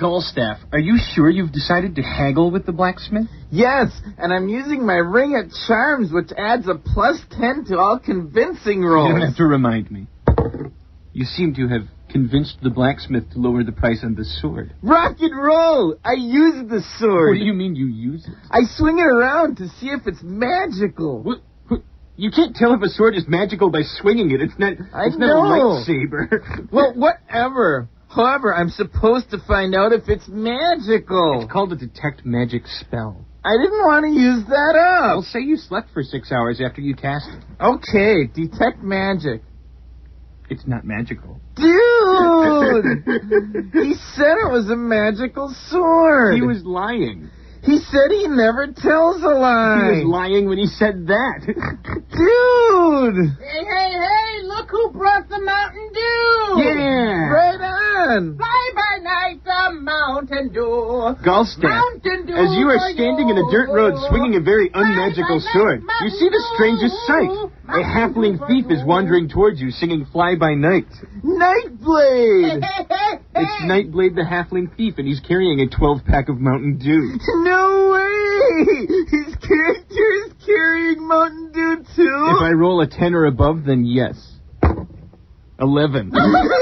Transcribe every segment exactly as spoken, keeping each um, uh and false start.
Gulstaff, are you sure you've decided to haggle with the blacksmith? Yes, and I'm using my ring of charms, which adds a plus ten to all convincing rolls. You don't have to remind me. You seem to have convinced the blacksmith to lower the price on the sword. Rock and roll! I use the sword. What do you mean you use it? I swing it around to see if it's magical. What? what? You can't tell if a sword is magical by swinging it. It's not, I it's not know. a lightsaber. Well, whatever. However, I'm supposed to find out if it's magical. It's called a detect magic spell. I didn't want to use that up. Well, say you slept for six hours after you cast it. Okay, detect magic. It's not magical. Dude! He said it was a magical sword. He was lying. He said he never tells a lie. He was lying when he said that. Dude! Hey, hey, hey, look who brought the Mountain Dew! Yeah! Right on! Fly by night, the Mountain Dew! Gulstaff, Mountain Dew as you are for standing in a dirt road swinging a very unmagigical sword, you see the strangest sight. A halfling thief is wandering towards you singing Fly by Night. Nightblade! It's Nightblade the halfling thief, and he's carrying a twelve-pack of Mountain Dew. No way! His character is carrying Mountain Dew, too? If I roll a ten or above, then yes. Eleven.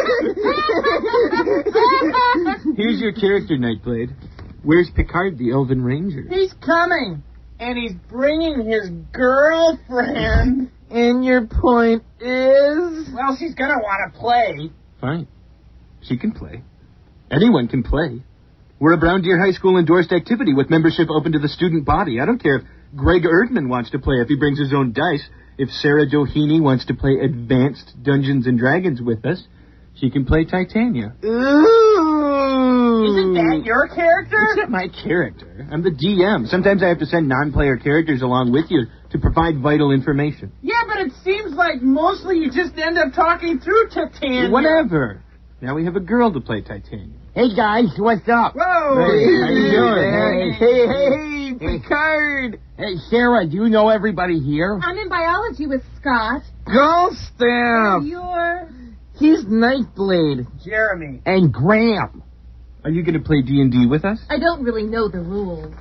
Here's your character, Nightblade. Where's Picard, the Elven Ranger? He's coming, and he's bringing his girlfriend. And your point is? Well, she's gonna want to play. Fine. She can play. Anyone can play. We're a Brown Deer High School endorsed activity with membership open to the student body. I don't care if Greg Erdman wants to play if he brings his own dice. If Sarah Doheny wants to play Advanced Dungeons and Dragons with us, she can play Titania. Ooh! Isn't that your character? It's not my character. I'm the D M. Sometimes I have to send non-player characters along with you to provide vital information. Yeah, but it seems like mostly you just end up talking through Titania. Whatever. Now we have a girl to play Titania. Hey, guys, what's up? Whoa! Hey, how you doing? Hey, hey, hey, Picard! Hey, Sarah, do you know everybody here? I'm in biology with Scott. Gulstaff! You're... He's Nightblade. Jeremy. And Graham. Are you going to play D and D with us? I don't really know the rules.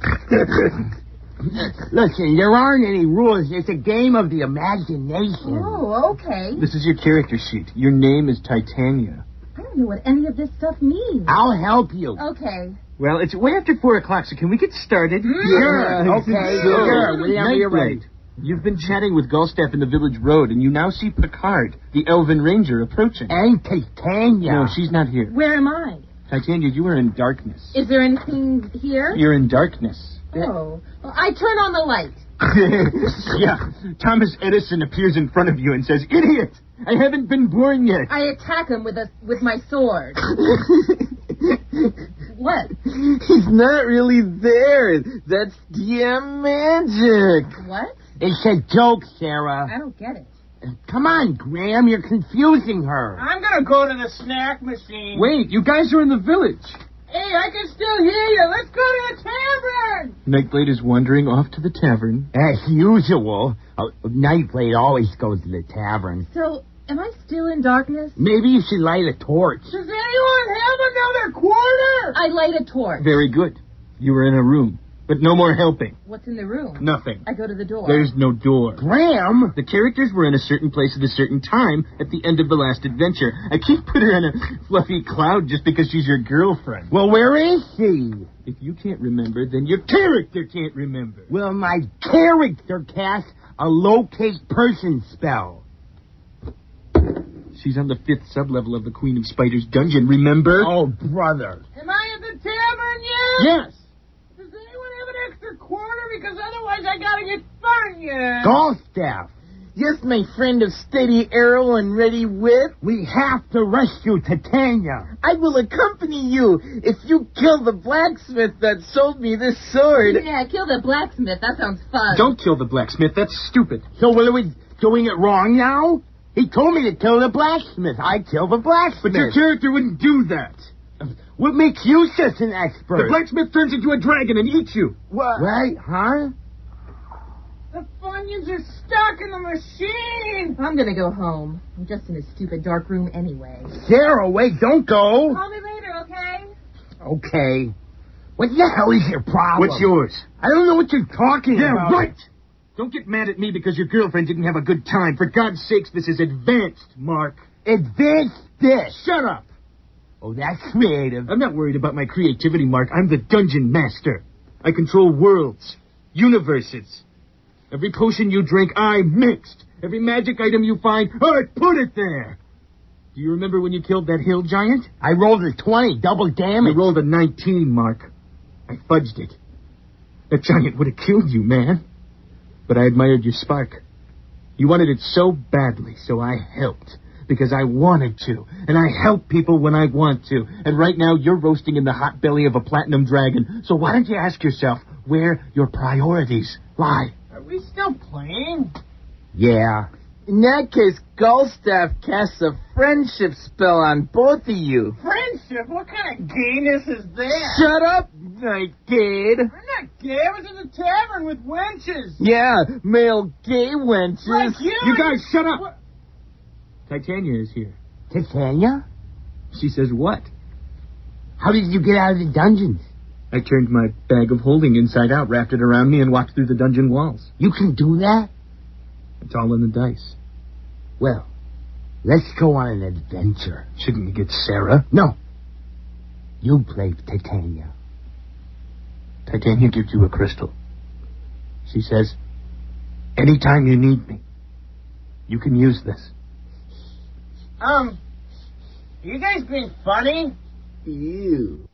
Listen, there aren't any rules. It's a game of the imagination. Oh, okay. This is your character sheet. Your name is Titania. I don't know what any of this stuff means. I'll help you. Okay. Well, it's way after four o'clock, so can we get started? Sure. Okay, sure. Whenever you're ready. Nightblade, you've been chatting with Gulstaff in the village road, and you now see Picard, the Elven Ranger, approaching. And Titania. No, she's not here. Where am I? Titania, you are in darkness. Is there anything here? You're in darkness. Oh. Well, I turn on the light. Yeah, Thomas Edison appears in front of you and says, "Idiot! I haven't been born yet." I attack him with a with my sword. What? He's not really there. That's D M magic. What? It's a joke, Sarah. I don't get it. Come on, Graham, you're confusing her. I'm gonna go to the snack machine. Wait, you guys are in the village. Hey, I can still hear you. Let's go to the tavern. Nightblade is wandering off to the tavern. As usual. Uh, Nightblade always goes to the tavern. So, am I still in darkness? Maybe you should light a torch. Does anyone have another quarter? I light a torch. Very good. You are in a room, but no more helping. What's in the room? Nothing. I go to the door. There's no door. Graham! The characters were in a certain place at a certain time at the end of the last adventure. I can't put her in a fluffy cloud just because she's your girlfriend. Well, where is she? If you can't remember, then your character can't remember. Well, my character casts a locate person spell. She's on the fifth sublevel of the Queen of Spiders dungeon, remember? Oh, brother. Am I at the tavern yet? Yes. Does anyone have an extra quarter? Because otherwise I gotta get fun yet. Gulstaff, Yes, my friend of steady arrow and ready wit. we have to rescue Titania. I will accompany you if you kill the blacksmith that sold me this sword. Yeah, kill the blacksmith. That sounds fun. Don't kill the blacksmith. That's stupid. So what are we doing it wrong now? He told me to kill the blacksmith. I kill the blacksmith. But your character wouldn't do that. What makes you such an expert? The blacksmith turns into a dragon and eats you. What? Right, huh? The Funyuns are stuck in the machine. I'm gonna go home. I'm just in a stupid dark room anyway. Sarah, wait, don't go. Call me later, okay? Okay. What the hell is your problem? What's yours? I don't know what you're talking Yeah, about. right. Don't get mad at me because your girlfriend didn't have a good time. For God's sakes, this is advanced, Mark. Advance this. Shut up. Oh, that's creative. I'm not worried about my creativity, Mark. I'm the dungeon master. I control worlds, universes. Every potion you drink, I mixed. Every magic item you find, I put it there. Do you remember when you killed that hill giant? I rolled a twenty, double damage. You rolled a nineteen, Mark. I fudged it. That giant would have killed you, man. But I admired your spark. You wanted it so badly, so I helped. Because I wanted to. And I help people when I want to. And right now, you're roasting in the hot belly of a platinum dragon. So why don't you ask yourself where your priorities lie? Are we still playing? Yeah. In that case, Gullstaff casts a friendship spell on both of you. Friendship? What kind of gayness is that? Shut up, Nightgate. I'm not gay. I was in the tavern with wenches. Yeah, male gay wenches. Like you. You guys, shut up! What? Titania is here. Titania? She says what? How did you get out of the dungeons? I turned my bag of holding inside out, wrapped it around me, and walked through the dungeon walls. You can do that? It's all in the dice. Well, let's go on an adventure. Shouldn't we get Sarah? No. You play Titania. Titania gives you a crystal. She says, anytime you need me, you can use this. Um, you guys being funny? Ew.